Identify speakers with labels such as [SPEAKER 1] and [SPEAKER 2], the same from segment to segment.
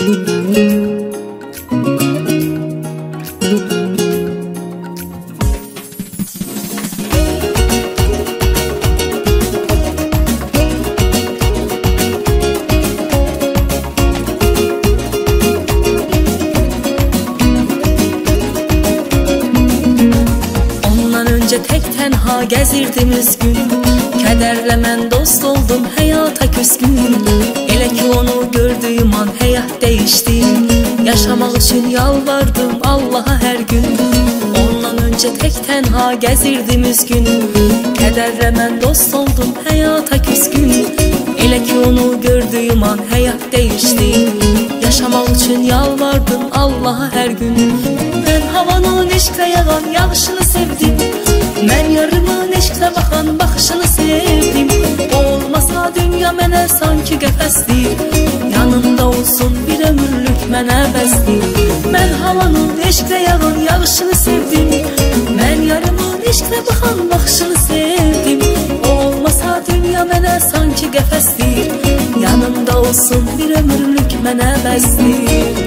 [SPEAKER 1] Tek tenha gezirdim üzgün, kederle mən dost oldum həyata küskün. Elə ki onu gördüyüm an həyat değişti, yaşamaq üçün yalvardım Allaha hər gün. Ondan önce tek tenha gezirdim üzgün, kederle mən dost oldum həyata küskün. Elə ki onu gördüyüm an həyat değişti, yaşamaq üçün yalvardım Allaha hər gün. Mən havanın eşqlə yağan yağışını sevdim, mən yarımın eşqlə baxan baxışını sevdim. Olmasa dünya mənə sanki qəfəsdir, yanımda olsun bir ömürlük mənə bəsdir. Mən havanın eşqlə yağan yağışını sevdim, mən yarımın eşqlə baxan baxışını sevdim. Olmasa dünya mənə sanki qəfəsdir, yanımda olsun bir ömürlük mənə bəsdir.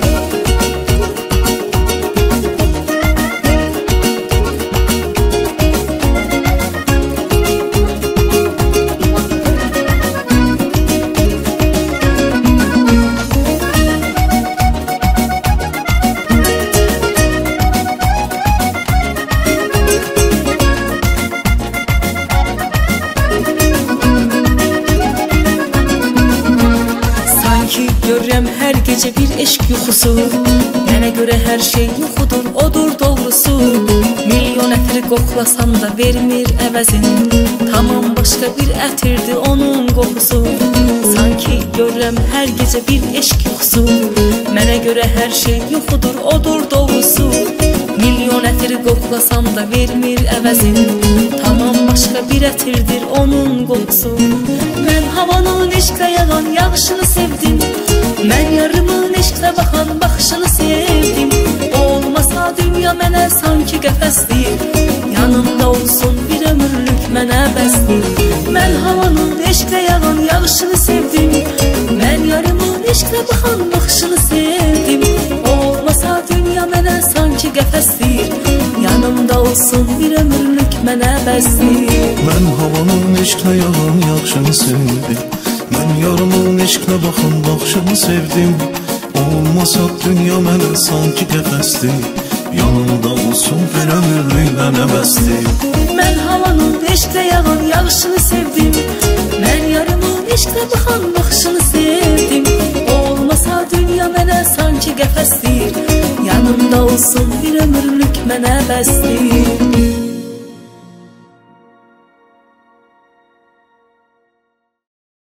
[SPEAKER 1] Görürəm hər gecə bir eşq yuxusu, mənə görə hər şey yuxudur, odur doğrusu. Milyon ətir qoxlasam da vermir əvəzini, tamam başqa bir ətirdir onun qoxusu. Sanki görürəm hər gecə bir eşq yuxusu, mənə görə hər şey yuxudur, odur doğrusu. Milyon ətir qoxlasam da vermir əvəzini, tamam başqa bir ətirdir onun qoxusu. Mən havanın eşqlə yağan yağışını sevdim, mən yarımın eşqlə baxan baxışını sevdim. Olmasa dünya mənə sanki qəfəsdir, yanımda olsun bir ömürlük mənə bəsdir. Mən havanın eşqlə yağan yağışını sevdim, mən yarımın eşqlə baxan baxışını sevdim. Olmasa dünya mənə sanki qəfəsdir, yanımda olsun bir ömürlük mənə bəsdir.
[SPEAKER 2] Mən havanın eşqlə yağan yağışını sevdim, mən yarımın eşqlə baxan baxışını sevdim. Olmasa dünya mənə sanki qəfəsdir, yanımda olsun bir ömürlük mənə bəsdir.
[SPEAKER 1] Mən havanın eşqlə yağan yağışını sevdim, mən yarımın eşqlə baxan baxışını sevdim. Olmasa dünya mənə sanki qəfəsdir, yanımda olsun bir ömürlük mənə bəsdir.